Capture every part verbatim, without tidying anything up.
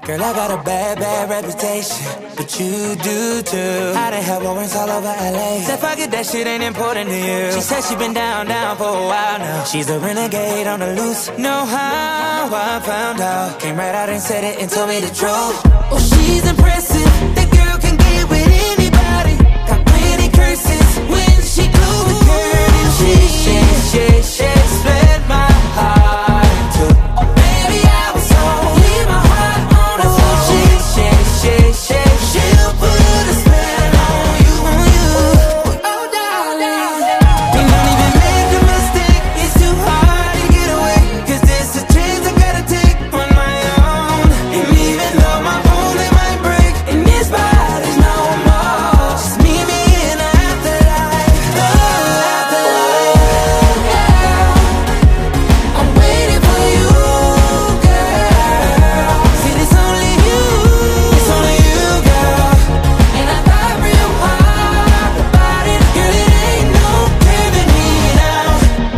Girl, I got a bad, bad reputation, but you do too. I done had warrants all over L A. Said fuck it, that shit ain't important to you. She said she been down, down for a while now. She's a renegade on the loose. Know how I found out. Came right out and said it and told me the truth. Oh, she's impressive. That girl can get with anybody. Got plenty curses when she glued the curtain. She, she, she, she split my heart in two. Baby, I was only my heart on a floor. She, she, she, she, she'll put a spell on you, on you. Oh, darling, and don't even make a mistake. It's too hard to get away, 'cause there's a chance I gotta take on my own. And even though my bones they might break, and this body's no more, just meet me in the afterlife. Oh, afterlife, girl. I'm waiting for you, girl. See, it's only you, it's only you, girl. And I thought real hard about it. Girl, it ain't no giving me now.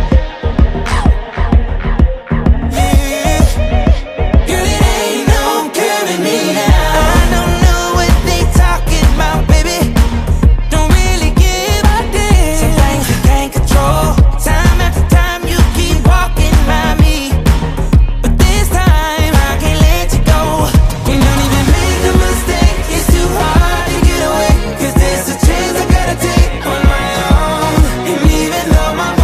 Yeah. Girl, it ain't no giving me now. I don't know what they talking about, baby. Don't really give a damn. Some things you can't control. Time after time you keep walking by me, but this time I can't let you go. And don't even make a mistake. It's too hard to get away, 'cause there's a chance I gotta take on my own. And even though my